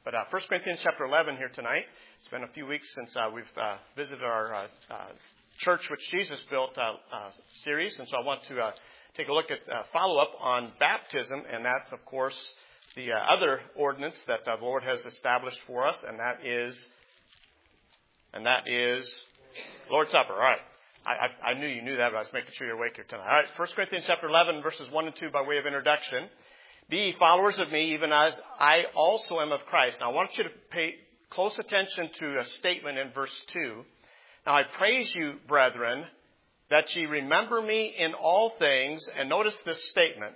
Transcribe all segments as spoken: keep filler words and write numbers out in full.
But uh, First Corinthians chapter eleven here tonight. It's been a few weeks since uh, we've uh, visited our uh, uh, Church Which Jesus Built uh, uh, series, and so I want to uh, take a look at uh, follow-up on baptism, and that's, of course, the uh, other ordinance that uh, the Lord has established for us, and that is, and that is Lord's Supper. All right. I, I, I knew you knew that, but I was making sure you're awake here tonight. All right, First Corinthians chapter eleven, verses one and two by way of introduction. Be ye followers of me, even as I also am of Christ. Now, I want you to pay close attention to a statement in verse two. Now, I praise you, brethren, that ye remember me in all things, and notice this statement,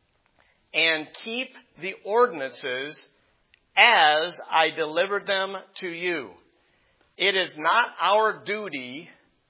and keep the ordinances as I delivered them to you. It is not our duty,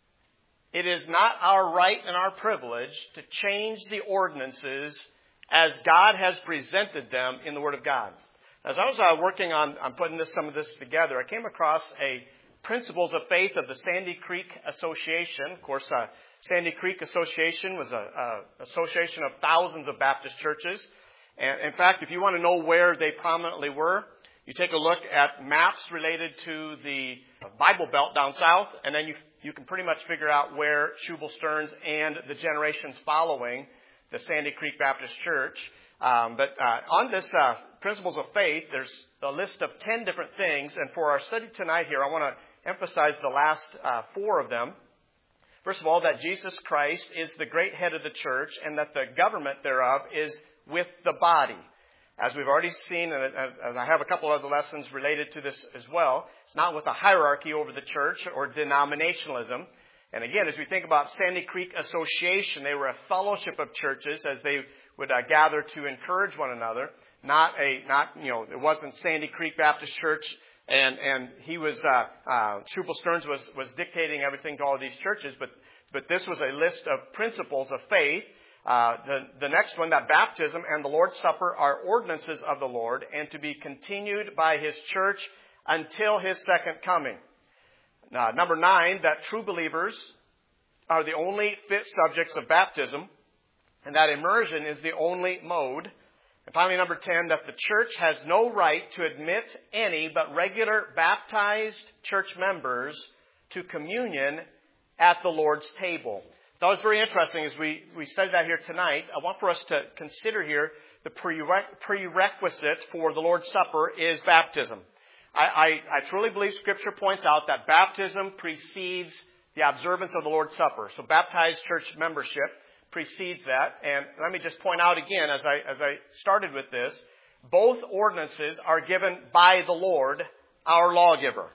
it is not our right and our privilege to change the ordinances as God has presented them in the Word of God. As I was uh, working on, on putting this, some of this together, I came across a Principles of Faith of the Sandy Creek Association. Of course, uh, Sandy Creek Association was an association of thousands of Baptist churches. And in fact, if you want to know where they prominently were, you take a look at maps related to the Bible Belt down south, and then you you can pretty much figure out where Shubal Stearns and the generations following the Sandy Creek Baptist Church. Um, but uh, on this uh, Principles of Faith, there's a list of ten different things. And for our study tonight here, I want to emphasize the last uh, four of them. First of all, that Jesus Christ is the great head of the church and that the government thereof is with the body. As we've already seen, and I have a couple other lessons related to this as well, it's not with a hierarchy over the church or denominationalism. And again, as we think about Sandy Creek Association, they were a fellowship of churches as they would uh, gather to encourage one another. Not a, not, you know, it wasn't Sandy Creek Baptist Church and, and he was, uh, uh, Shubal Stearns was, was dictating everything to all of these churches, but, but this was a list of principles of faith. Uh, the, the next one, that baptism and the Lord's Supper are ordinances of the Lord and to be continued by His church until His second coming. Now, number nine, that true believers are the only fit subjects of baptism, and that immersion is the only mode. And finally, number ten, that the church has no right to admit any but regular baptized church members to communion at the Lord's table. That was very interesting as we, we studied that here tonight. I want for us to consider here the prerequisite for the Lord's Supper is baptism. I, I, I truly believe Scripture points out that baptism precedes the observance of the Lord's Supper. So baptized church membership precedes that. And let me just point out again, as I, as I started with this, both ordinances are given by the Lord, our lawgiver.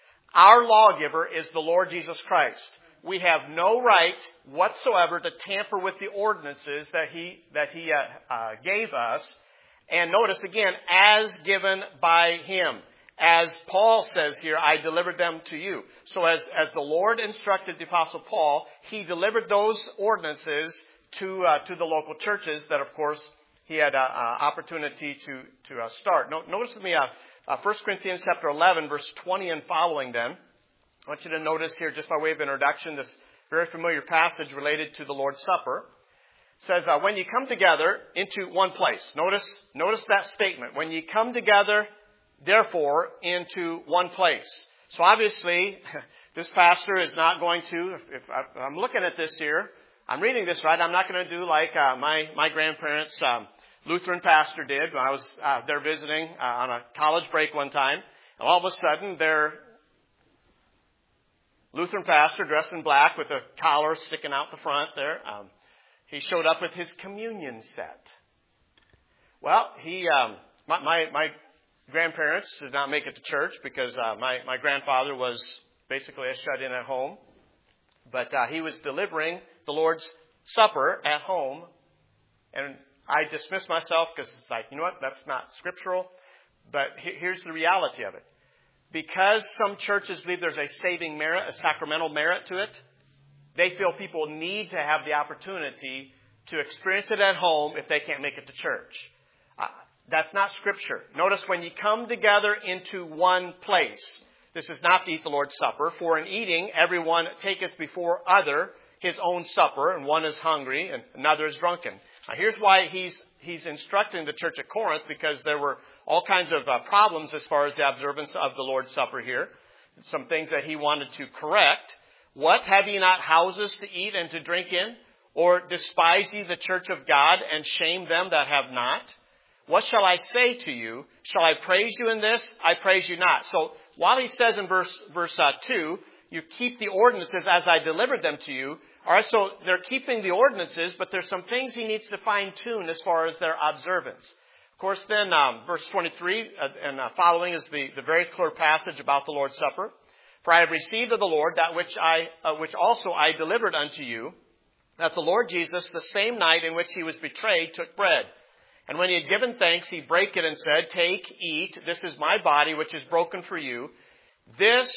Our lawgiver is the Lord Jesus Christ. We have no right whatsoever to tamper with the ordinances that He, that he uh, uh, gave us. And notice again, as given by Him. As Paul says here, I delivered them to you. So as, as the Lord instructed the Apostle Paul, he delivered those ordinances to uh, to the local churches that, of course, he had an opportunity to, to uh, start. No, notice with me uh, uh, First Corinthians chapter eleven, verse twenty and following then. I want you to notice here, just by way of introduction, this very familiar passage related to the Lord's Supper. It says, uh, when you come together into one place. Notice, notice that statement. When you come together, therefore, into one place. So obviously, this pastor is not going to, if, if I, I'm looking at this here, I'm reading this right, I'm not going to do like uh, my, my grandparents' um, Lutheran pastor did when I was uh, there visiting uh, on a college break one time. And all of a sudden, their Lutheran pastor dressed in black with a collar sticking out the front there, um, he showed up with his communion set. Well, he, um, my, my, my grandparents did not make it to church because uh, my, my grandfather was basically a shut-in at home. But uh, he was delivering the Lord's Supper at home. And I dismissed myself because it's like, you know what, that's not scriptural. But he, here's the reality of it. Because some churches believe there's a saving merit, a sacramental merit to it, they feel people need to have the opportunity to experience it at home if they can't make it to church. Uh, That's not Scripture. Notice when you come together into one place. This is not to eat the Lord's Supper. For in eating, everyone taketh before other his own supper, and one is hungry, and another is drunken. Now here's why he's he's instructing the church at Corinth, because there were all kinds of uh, problems as far as the observance of the Lord's Supper here. Some things that he wanted to correct. What, have ye not houses to eat and to drink in? Or despise ye the church of God and shame them that have not? What shall I say to you? Shall I praise you in this? I praise you not. So while he says in verse verse uh, two, you keep the ordinances as I delivered them to you. All right, so they're keeping the ordinances, but there's some things he needs to fine tune as far as their observance. Of course, then um, verse twenty-three uh, and uh, following is the, the very clear passage about the Lord's Supper. For I have received of the Lord that which I uh, which also I delivered unto you, that the Lord Jesus, the same night in which he was betrayed, took bread. And when he had given thanks, he brake it and said, Take, eat, this is my body which is broken for you. This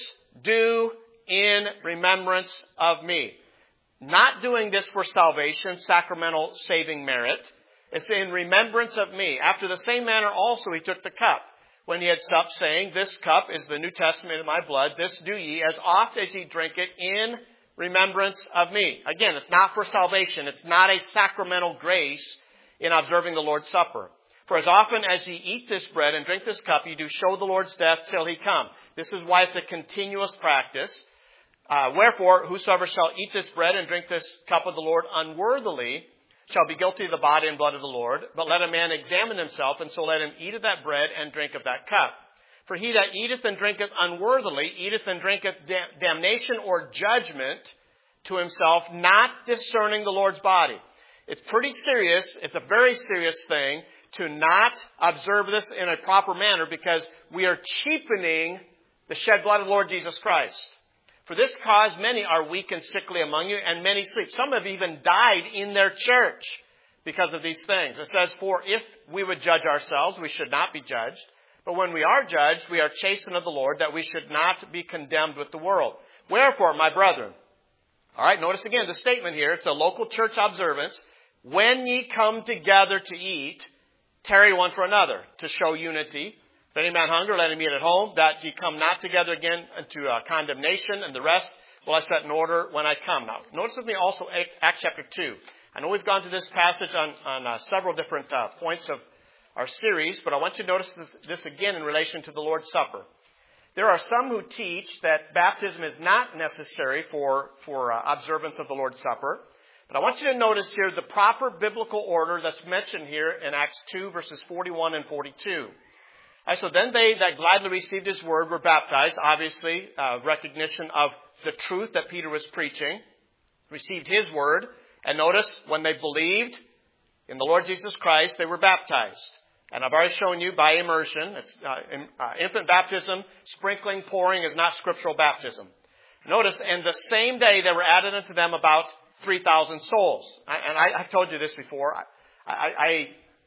do in remembrance of me. Not doing this for salvation, sacramental saving merit. It's in remembrance of me. After the same manner also he took the cup, when he had supped, saying, This cup is the New Testament of my blood. This do ye as oft as ye drink it in remembrance of me. Again, it's not for salvation. It's not a sacramental grace in observing the Lord's Supper. For as often as ye eat this bread and drink this cup, ye do show the Lord's death till he come. This is why it's a continuous practice. Uh, Wherefore, whosoever shall eat this bread and drink this cup of the Lord unworthily shall be guilty of the body and blood of the Lord. But let a man examine himself, and so let him eat of that bread and drink of that cup. For he that eateth and drinketh unworthily eateth and drinketh da- damnation or judgment to himself, not discerning the Lord's body. It's pretty serious. It's a very serious thing to not observe this in a proper manner, because we are cheapening the shed blood of the Lord Jesus Christ. For this cause many are weak and sickly among you, and many sleep. Some have even died in their church because of these things. It says, For if we would judge ourselves, we should not be judged. But when we are judged, we are chastened of the Lord, that we should not be condemned with the world. Wherefore, my brethren, all right, notice again the statement here. It's a local church observance. When ye come together to eat, tarry one for another, to show unity. If any man hunger, let him eat at home, that ye come not together again unto uh, condemnation, and the rest will I set in order when I come. Now, notice with me also Acts chapter two. I know we've gone to this passage on, on uh, several different uh, points of our series, but I want you to notice this, this again in relation to the Lord's Supper. There are some who teach that baptism is not necessary for, for uh, observance of the Lord's Supper. But I want you to notice here the proper biblical order that's mentioned here in Acts two, verses forty-one and forty-two. Right, so then they that gladly received his word were baptized, obviously uh, recognition of the truth that Peter was preaching, received his word, and notice when they believed in the Lord Jesus Christ, they were baptized. And I've already shown you by immersion, it's uh, in, uh, infant baptism, sprinkling, pouring is not scriptural baptism. Notice, and the same day there were added unto them about three thousand souls. I, and I, I've told you this before. I, I, I,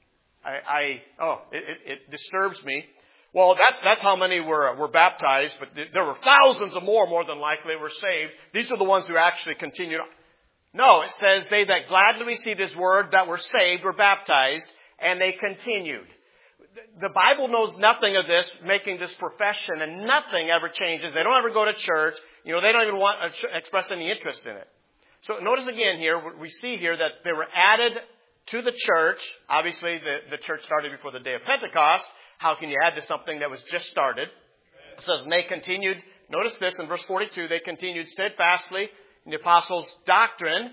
I, I oh, it, it, it disturbs me. Well, that's that's how many were were baptized, but there were thousands of more, more than likely, were saved. These are the ones who actually continued. No, it says they that gladly received his word, that were saved, were baptized, and they continued. The Bible knows nothing of this, making this profession, and nothing ever changes. They don't ever go to church. You know, they don't even want to express any interest in it. So notice again here, we see here that they were added to the church. Obviously, the, the church started before the day of Pentecost. How can you add to something that was just started? It says, and they continued, notice this in verse forty-two, they continued steadfastly in the apostles' doctrine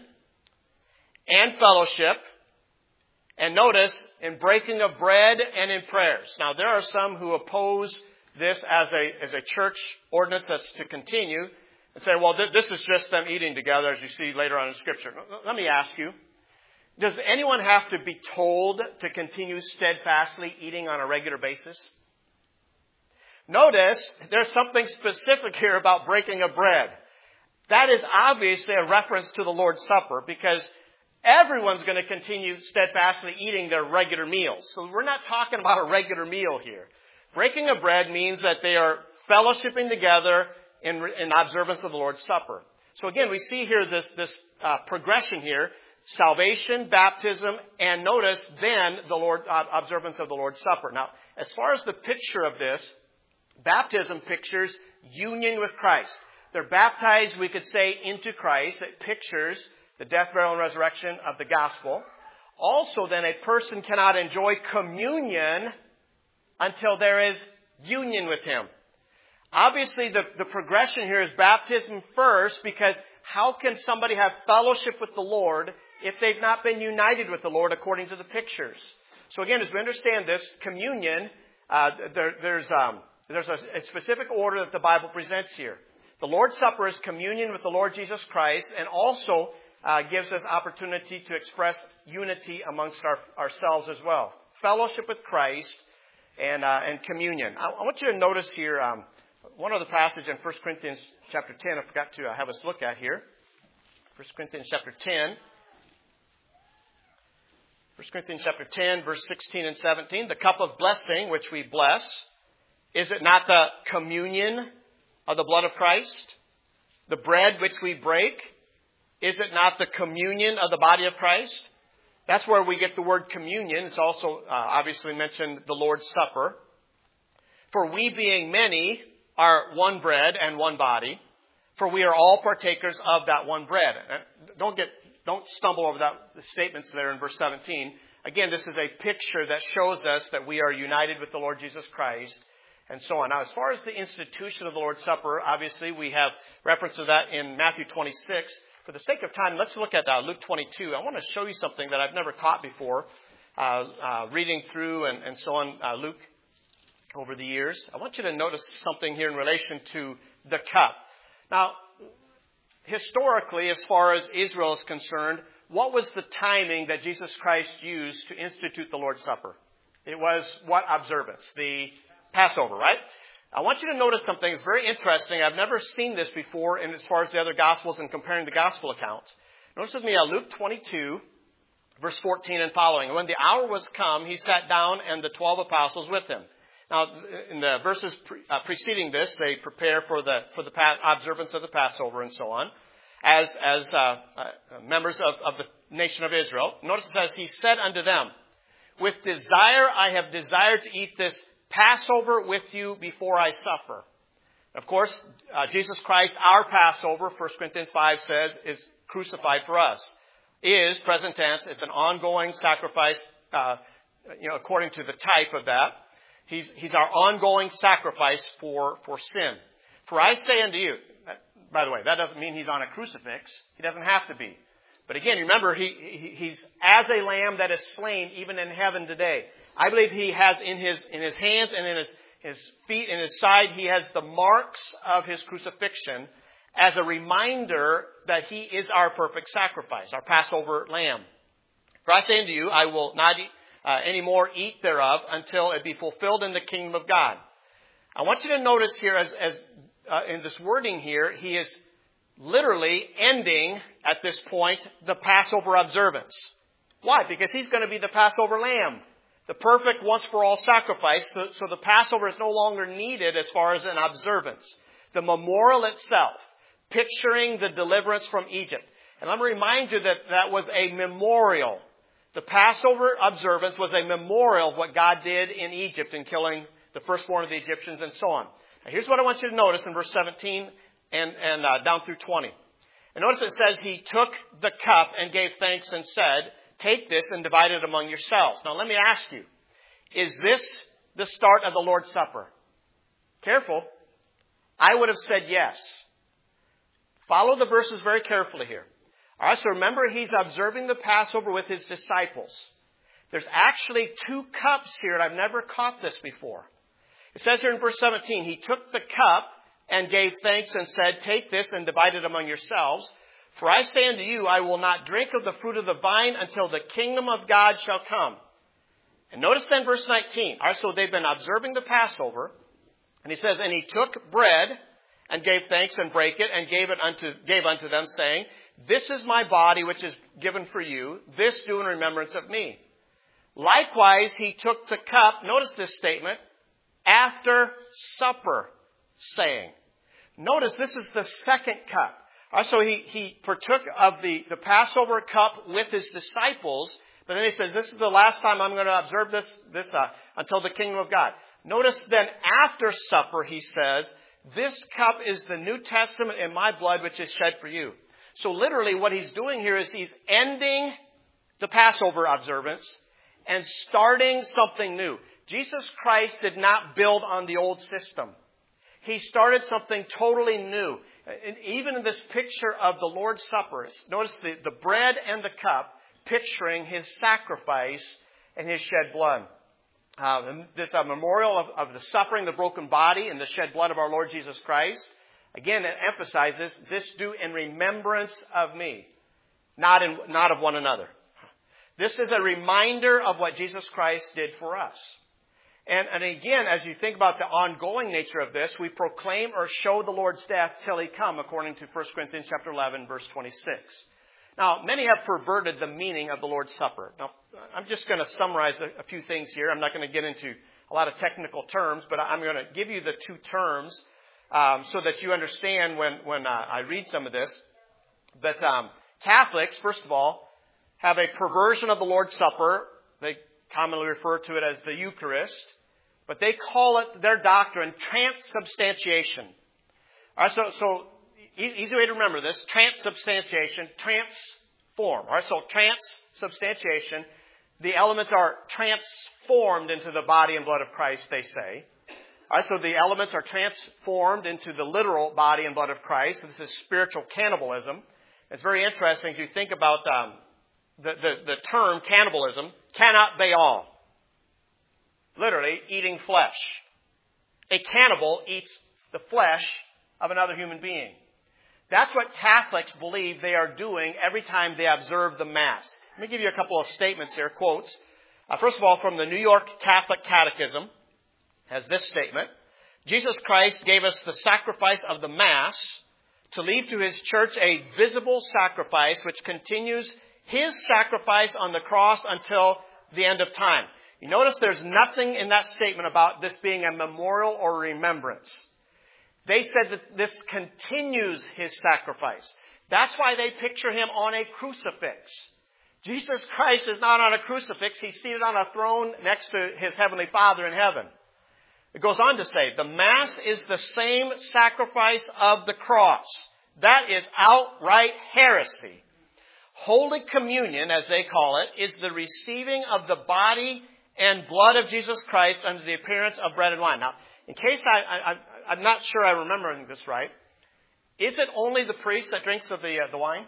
and fellowship. And notice, in breaking of bread and in prayers. Now, there are some who oppose this as a, as a church ordinance that's to continue. And say, well, th- this is just them eating together, as you see later on in Scripture. Let me ask you, does anyone have to be told to continue steadfastly eating on a regular basis? Notice, there's something specific here about breaking of bread. That is obviously a reference to the Lord's Supper, because everyone's going to continue steadfastly eating their regular meals. So we're not talking about a regular meal here. Breaking of bread means that they are fellowshipping together In, in observance of the Lord's Supper. So again, we see here this, this uh, progression here. Salvation, baptism, and notice then the Lord, uh, observance of the Lord's Supper. Now, as far as the picture of this, baptism pictures union with Christ. They're baptized, we could say, into Christ. It pictures the death, burial, and resurrection of the gospel. Also, then, a person cannot enjoy communion until there is union with Him. Obviously, the, the progression here is baptism first, because how can somebody have fellowship with the Lord if they've not been united with the Lord according to the pictures? So again, as we understand this, communion, uh, there, there's, um, there's a, a specific order that the Bible presents here. The Lord's Supper is communion with the Lord Jesus Christ, and also uh, gives us opportunity to express unity amongst our, ourselves as well. Fellowship with Christ and uh, and communion. I, I want you to notice here um, one other passage in First Corinthians chapter ten. I forgot to uh, have us look at here. First Corinthians chapter ten. First Corinthians chapter ten, verse sixteen and seventeen. The cup of blessing which we bless, is it not the communion of the blood of Christ? The bread which we break, is it not the communion of the body of Christ? That's where we get the word communion. It's also uh, obviously mentioned the Lord's Supper. For we being many are one bread and one body, for we are all partakers of that one bread. Don't get, don't stumble over that the statements there in verse seventeen. Again, this is a picture that shows us that we are united with the Lord Jesus Christ, and so on. Now, as far as the institution of the Lord's Supper, obviously we have reference to that in Matthew twenty-six. For the sake of time, let's look at uh, Luke twenty-two. I want to show you something that I've never caught before, uh, uh, reading through and, and so on uh, Luke over the years. I want you to notice something here in relation to the cup. Now, historically, as far as Israel is concerned, what was the timing that Jesus Christ used to institute the Lord's Supper? It was what observance? The Passover, right? I want you to notice something that's very interesting. I've never seen this before in as far as the other Gospels and comparing the Gospel accounts. Notice with me uh, Luke twenty-two, verse fourteen and following. When the hour was come, he sat down and the twelve apostles with him. Now, in the verses pre- uh, preceding this, they prepare for the for the pa- observance of the Passover and so on, as as uh, uh, members of, of the nation of Israel. Notice it says, he said unto them, with desire I have desired to eat this Passover with you before I suffer. Of course, uh, Jesus Christ, our Passover, First Corinthians five says, is crucified for us. Is, present tense, it's an ongoing sacrifice, uh, you know, according to the type of that. He's, he's our ongoing sacrifice for, for sin. For I say unto you, by the way, that doesn't mean he's on a crucifix. He doesn't have to be. But again, remember, he, he he's as a lamb that is slain even in heaven today. I believe he has in his in his hands and in his, his feet and his side, he has the marks of his crucifixion as a reminder that he is our perfect sacrifice, our Passover lamb. For I say unto you, I will not eat, uh, any more eat thereof until it be fulfilled in the kingdom of God. I want you to notice here, as, as uh, in this wording here, he is literally ending at this point the Passover observance. Why? Because he's going to be the Passover lamb. The perfect once-for-all sacrifice, so, so the Passover is no longer needed as far as an observance. The memorial itself, picturing the deliverance from Egypt. And let me remind you that that was a memorial. The Passover observance was a memorial of what God did in Egypt in killing the firstborn of the Egyptians and so on. Now, here's what I want you to notice in verse seventeen and, and uh, down through twenty. And notice it says, he took the cup and gave thanks and said, take this and divide it among yourselves. Now let me ask you, is this the start of the Lord's Supper? Careful. I would have said yes. Follow the verses very carefully here. All right, so remember, he's observing the Passover with his disciples. There's actually two cups here, and I've never caught this before. It says here in verse seventeen, he took the cup and gave thanks and said, take this and divide it among yourselves. For I say unto you, I will not drink of the fruit of the vine until the kingdom of God shall come. And notice then verse nineteen. All right, so they've been observing the Passover. And he says, and he took bread and gave thanks and brake it and gave it unto, gave unto them, saying, this is my body which is given for you. This do in remembrance of me. Likewise, he took the cup, notice this statement, after supper, saying. Notice this is the second cup. Uh, so he, he partook of the, the Passover cup with his disciples, but then he says, this is the last time I'm going to observe this, this uh, until the kingdom of God. Notice then after supper, he says, this cup is the New Testament in my blood, which is shed for you. So literally what he's doing here is he's ending the Passover observance and starting something new. Jesus Christ did not build on the old system. He started something totally new. And even in this picture of the Lord's Supper, notice the, the bread and the cup picturing His sacrifice and His shed blood. Uh, this is a memorial of, of the suffering, the broken body, and the shed blood of our Lord Jesus Christ. Again, it emphasizes, this do in remembrance of me, not in, not of one another. This is a reminder of what Jesus Christ did for us. And, and again, as you think about the ongoing nature of this, we proclaim or show the Lord's death till He come, according to First Corinthians chapter eleven, verse twenty-six. Now, many have perverted the meaning of the Lord's Supper. Now, I'm just going to summarize a, a few things here. I'm not going to get into a lot of technical terms, but I'm going to give you the two terms um, so that you understand when, when uh, I read some of this. But um, Catholics, first of all, have a perversion of the Lord's Supper. They commonly refer to it as the Eucharist, but they call it, their doctrine, transubstantiation. All right, so, so easy way to remember this, transubstantiation, transform. All right, so transubstantiation, the elements are transformed into the body and blood of Christ, they say. All right, so the elements are transformed into the literal body and blood of Christ. This is spiritual cannibalism. It's very interesting if you think about um, the, the, the term cannibalism, cannot be all. Literally, eating flesh. A cannibal eats the flesh of another human being. That's what Catholics believe they are doing every time they observe the Mass. Let me give you a couple of statements here, quotes. Uh, first of all, from the New York Catholic Catechism, has this statement: Jesus Christ gave us the sacrifice of the Mass to leave to His church a visible sacrifice which continues His sacrifice on the cross until the end of time. You notice there's nothing in that statement about this being a memorial or remembrance. They said that this continues His sacrifice. That's why they picture Him on a crucifix. Jesus Christ is not on a crucifix. He's seated on a throne next to His Heavenly Father in heaven. It goes on to say, the Mass is the same sacrifice of the cross. That is outright heresy. Holy Communion, as they call it, is the receiving of the body and blood of Jesus Christ under the appearance of bread and wine. Now, in case I, I, I'm not sure I'm remembering this right, is it only the priest that drinks of the uh, the wine?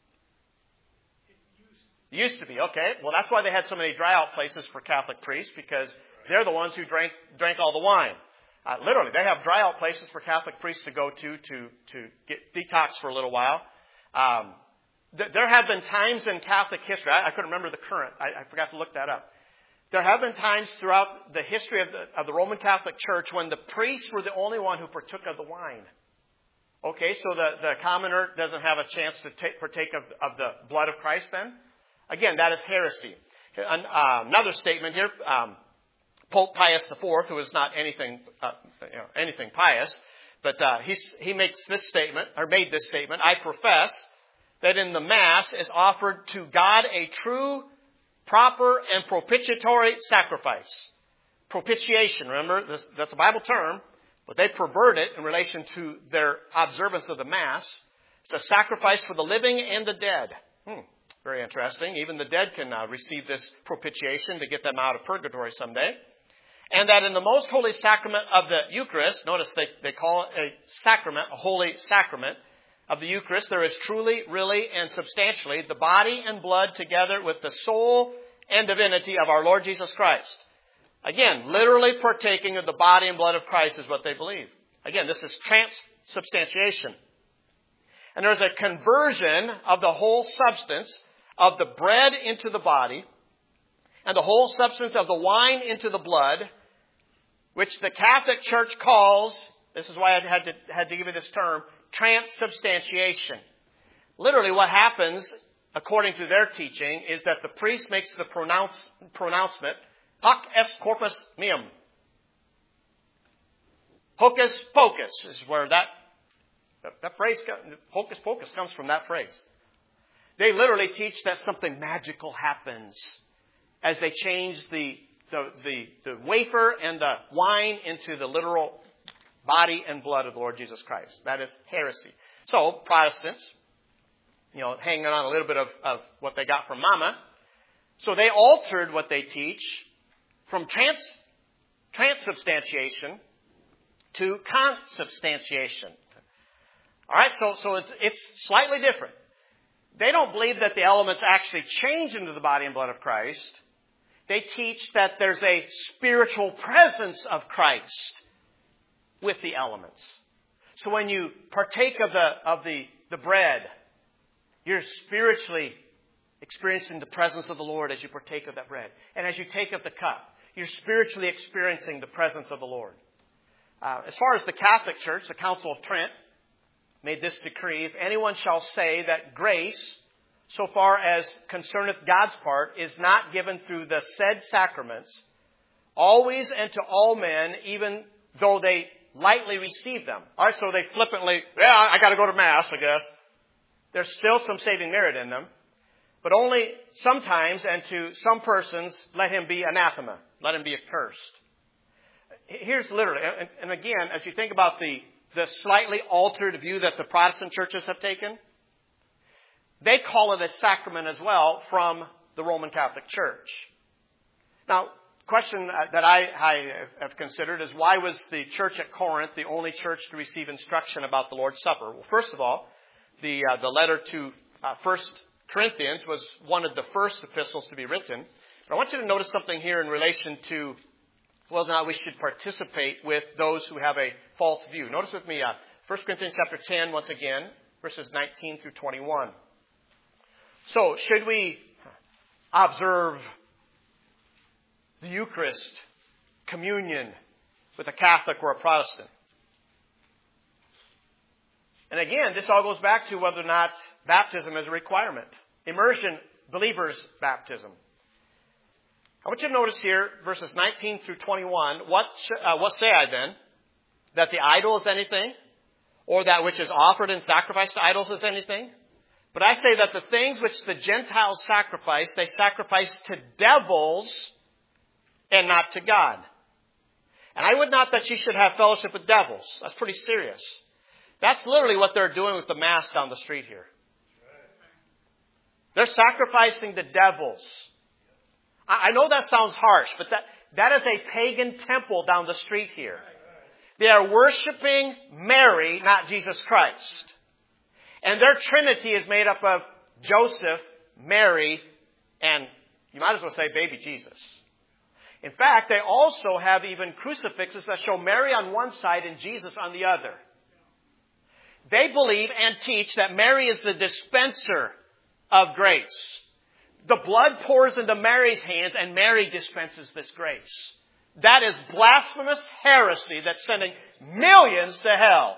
It used to be, okay. Well, that's why they had so many dry out places for Catholic priests, because they're the ones who drank drank all the wine. Uh, literally, they have dry out places for Catholic priests to go to to to get detox for a little while. Um, th- there have been times in Catholic history, I, I couldn't remember the current, I, I forgot to look that up. There have been times throughout the history of the, of the Roman Catholic Church when the priests were the only one who partook of the wine. Okay, so the, the commoner doesn't have a chance to take, partake of, of the blood of Christ then? Again, that is heresy. An, uh, another statement here, um, Pope Pius the Fourth, who is not anything, uh, you know, anything pious, but uh, he he makes this statement, or made this statement: I profess that in the Mass is offered to God a true, proper, and propitiatory sacrifice. Propitiation, remember, this, that's a Bible term, but they pervert it in relation to their observance of the Mass. It's a sacrifice for the living and the dead. Hmm, very interesting. Even the dead can uh, receive this propitiation to get them out of purgatory someday. And that in the most holy sacrament of the Eucharist, notice they, they call it a sacrament, a holy sacrament of the Eucharist, there is truly, really, and substantially the body and blood together with the soul and divinity of our Lord Jesus Christ. Again, literally partaking of the body and blood of Christ is what they believe. Again, this is transubstantiation. And there's a conversion of the whole substance of the bread into the body and the whole substance of the wine into the blood, which the Catholic Church calls, this is why I had to, had to give you this term, transubstantiation. Literally what happens, according to their teaching, is that the priest makes the pronounce, pronouncement, hoc est corpus meum. Hocus pocus is where that, that, that phrase, hocus pocus, comes from that phrase. They literally teach that something magical happens as they change the, the, the, the wafer and the wine into the literal body and blood of the Lord Jesus Christ. That is heresy. So, Protestants, you know, hanging on a little bit of, of what they got from Mama, so they altered what they teach from transubstantiation to consubstantiation. All right, so, so it's, it's slightly different. They don't believe that the elements actually change into the body and blood of Christ. They teach that there's a spiritual presence of Christ with the elements. So when you partake of the, of the, the bread, you're spiritually experiencing the presence of the Lord as you partake of that bread. And as you take of the cup, you're spiritually experiencing the presence of the Lord. Uh, as far as the Catholic Church, the Council of Trent made this decree: if anyone shall say that grace, so far as concerneth God's part, is not given through the said sacraments, always and to all men, even though they lightly receive them. All right, so they flippantly, yeah, I got to go to Mass, I guess. There's still some saving merit in them. But only sometimes, and to some persons, let him be anathema. Let him be accursed. Here's literally, and, and again, as you think about the, the slightly altered view that the Protestant churches have taken, they call it a sacrament as well from the Roman Catholic Church. Now, the question that I, I have considered is, why was the church at Corinth the only church to receive instruction about the Lord's Supper? Well, first of all, the uh, the letter to uh, First Corinthians was one of the first epistles to be written. But I want you to notice something here in relation to whether or not we should participate with those who have a false view. Notice with me uh, First Corinthians chapter ten, once again, verses nineteen through twenty-one. So, should we observe the Eucharist, communion, with a Catholic or a Protestant? And again, this all goes back to whether or not baptism is a requirement. Immersion, believers' baptism. I want you to notice here, verses nineteen through twenty-one, what, uh, what say I then? That the idol is anything? Or that which is offered and sacrificed to idols is anything? But I say that the things which the Gentiles sacrifice, they sacrifice to devils and not to God. And I would not that you should have fellowship with devils. That's pretty serious. That's literally what they're doing with the Mass down the street here. They're sacrificing to devils. I know that sounds harsh, but that, that is a pagan temple down the street here. They are worshiping Mary, not Jesus Christ. And their trinity is made up of Joseph, Mary, and you might as well say baby Jesus. In fact, they also have even crucifixes that show Mary on one side and Jesus on the other. They believe and teach that Mary is the dispenser of grace. The blood pours into Mary's hands and Mary dispenses this grace. That is blasphemous heresy that's sending millions to hell.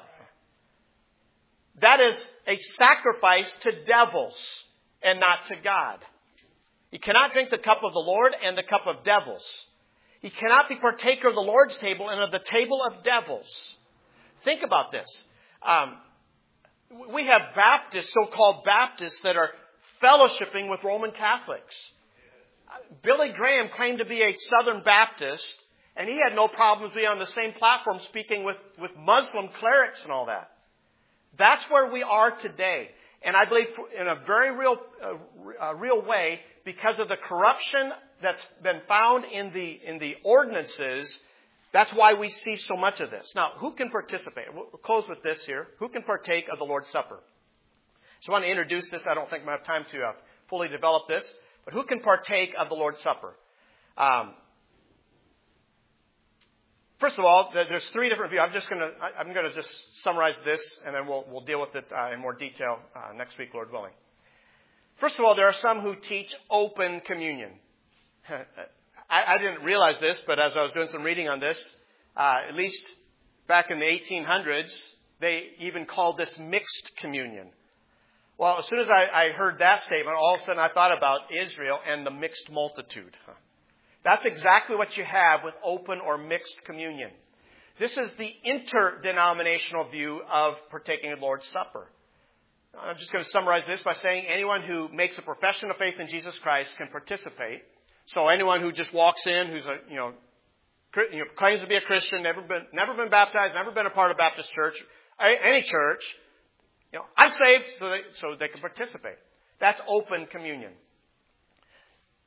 That is a sacrifice to devils and not to God. You cannot drink the cup of the Lord and the cup of devils. You cannot be partaker of the Lord's table and of the table of devils. Think about this. Um, we have Baptists, so-called Baptists, that are fellowshipping with Roman Catholics. Billy Graham claimed to be a Southern Baptist, and he had no problems being on the same platform speaking with, with Muslim clerics and all that. That's where we are today. And I believe in a very real, uh, uh, real way, because of the corruption that's been found in the, in the ordinances, that's why we see so much of this. Now, who can participate? We'll close with this here. Who can partake of the Lord's Supper? So I want to introduce this. I don't think I have time to uh, fully develop this. But who can partake of the Lord's Supper? Um, first of all, there's three different views. I'm just going to I'm going to just summarize this, and then we'll we'll deal with it uh, in more detail uh, next week, Lord willing. First of all, there are some who teach open communion. I, I didn't realize this, but as I was doing some reading on this, uh, at least back in the eighteen hundreds, they even called this mixed communion. Well, as soon as I, I heard that statement, all of a sudden I thought about Israel and the mixed multitude. That's exactly what you have with open or mixed communion. This is the interdenominational view of partaking of the Lord's Supper. I'm just going to summarize this by saying anyone who makes a profession of faith in Jesus Christ can participate. So anyone who just walks in, who's a, you know, you know claims to be a Christian, never been, never been baptized, never been a part of Baptist church, any church, you know, I'm saved, so they, so they can participate. That's open communion.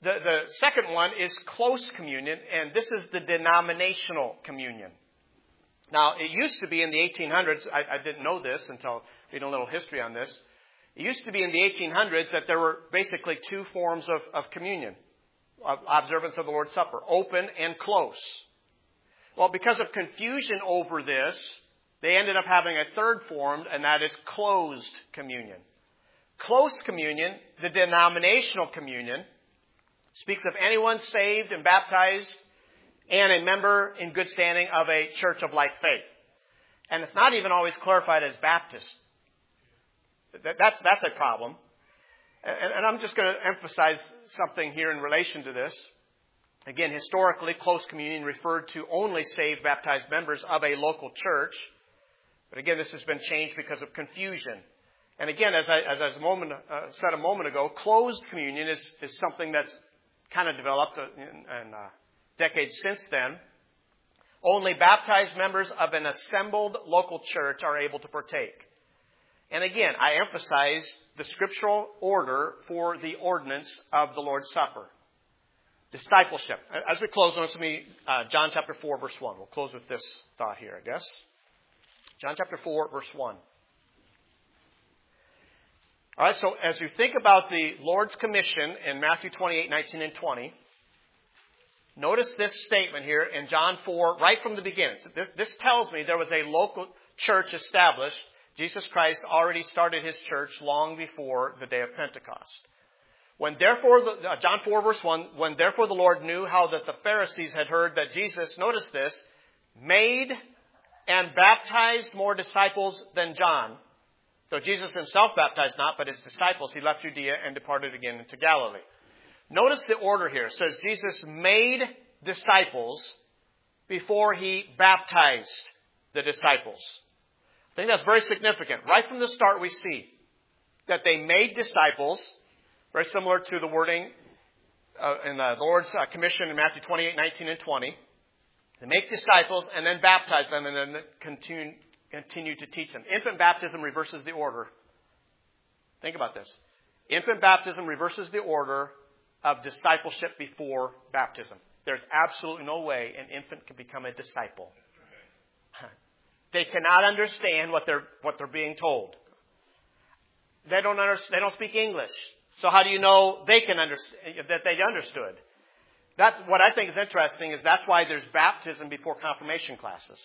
The, the second one is close communion, and this is the denominational communion. Now, it used to be in the eighteen hundreds, I, I didn't know this until reading a little history on this. It used to be in the eighteen hundreds that there were basically two forms of, of communion, of observance of the Lord's Supper, open and close. Well, because of confusion over this, they ended up having a third form, and that is closed communion. Close communion, the denominational communion, speaks of anyone saved and baptized and a member in good standing of a church of like faith. And it's not even always clarified as Baptist. That's, that's a problem. And, and I'm just going to emphasize something here in relation to this. Again, historically, close communion referred to only saved, baptized members of a local church. But again, this has been changed because of confusion. And again, as I, as I was a moment, uh, said a moment ago, closed communion is, is something that's kind of developed in, in uh, decades since then. Only baptized members of an assembled local church are able to partake. And again, I emphasize the scriptural order for the ordinance of the Lord's Supper. Discipleship. As we close, let me uh, John chapter four, verse one. We'll close with this thought here, I guess. John chapter four, verse one. All right, so as you think about the Lord's commission in Matthew twenty-eight, nineteen, and twenty, notice this statement here in John four, right from the beginning. So this, this tells me there was a local church established. Jesus Christ already started his church long before the day of Pentecost. When therefore, the, uh, John four, verse one, when therefore the Lord knew how that the Pharisees had heard that Jesus, notice this, made and baptized more disciples than John. So Jesus himself baptized not, but his disciples. He left Judea and departed again into Galilee. Notice the order here. It says Jesus made disciples before he baptized the disciples. I think that's very significant. Right from the start we see that they made disciples, very similar to the wording uh, in the Lord's uh, commission in Matthew twenty-eight, nineteen, and twenty. They make disciples and then baptize them and then continue, continue to teach them. Infant baptism reverses the order. Think about this. Infant baptism reverses the order of discipleship before baptism. There's absolutely no way an infant can become a disciple. They cannot understand what they're what they're being told. They don't understand, they don't speak English. So how do you know they can understand that they understood? That's what I think is interesting is that's why there's baptism before confirmation classes.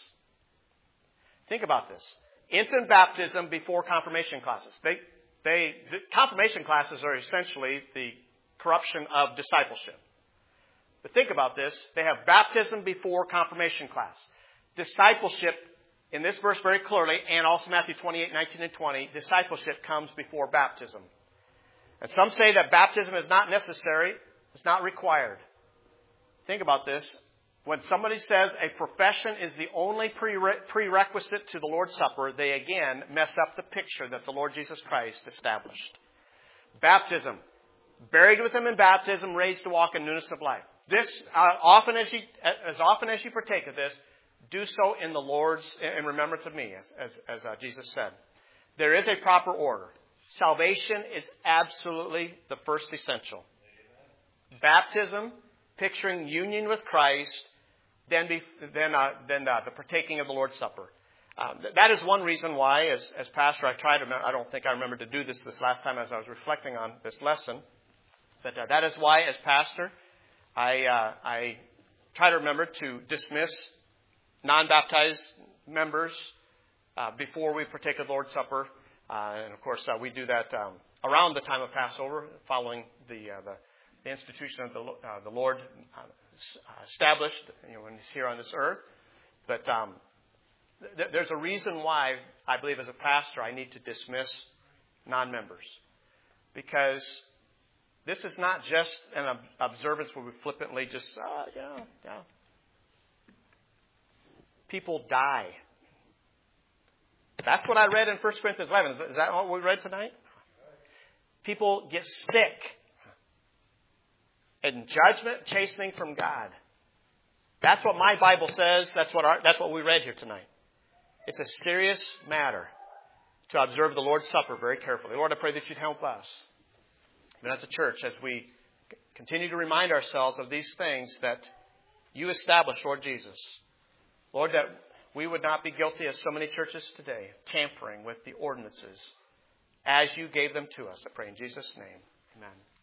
Think about this. Infant baptism before confirmation classes. They they the confirmation classes are essentially the corruption of discipleship. But think about this. They have baptism before confirmation class. Discipleship, in this verse very clearly, and also Matthew twenty-eight, nineteen, and twenty, discipleship comes before baptism. And some say that baptism is not necessary, it's not required. Think about this. When somebody says a profession is the only prere- prerequisite to the Lord's Supper, they again mess up the picture that the Lord Jesus Christ established. Baptism. Buried with him in baptism, raised to walk in newness of life. This, uh, often as you, as often as you partake of this, do so in the Lord's, in remembrance of me, as, as, as uh, Jesus said. There is a proper order. Salvation is absolutely the first essential. Baptism, picturing union with Christ, then be, then uh, then uh, the partaking of the Lord's Supper. Um, that is one reason why, as as pastor, I tried to. I don't think I remembered to do this this last time as I was reflecting on this lesson. But uh, that is why, as pastor, I uh, I try to remember to dismiss non-baptized members uh, before we partake of the Lord's Supper. Uh, and, of course, uh, we do that um, around the time of Passover, following the uh, the, the institution of the, uh, the Lord uh, established, you know, when He's here on this earth. But um, th- there's a reason why I believe, as a pastor, I need to dismiss non-members, because this is not just an ob- observance where we flippantly just, uh, yeah, yeah. People die. That's what I read in First Corinthians eleven. Is that what we read tonight? People get sick. And judgment, chastening from God. That's what my Bible says. That's what our, that's what we read here tonight. It's a serious matter to observe the Lord's Supper very carefully. Lord, I pray that you'd help us. And as a church, as we continue to remind ourselves of these things that you established, Lord Jesus. Lord, that we would not be guilty, as so many churches today, of tampering with the ordinances as you gave them to us. I pray in Jesus' name. Amen.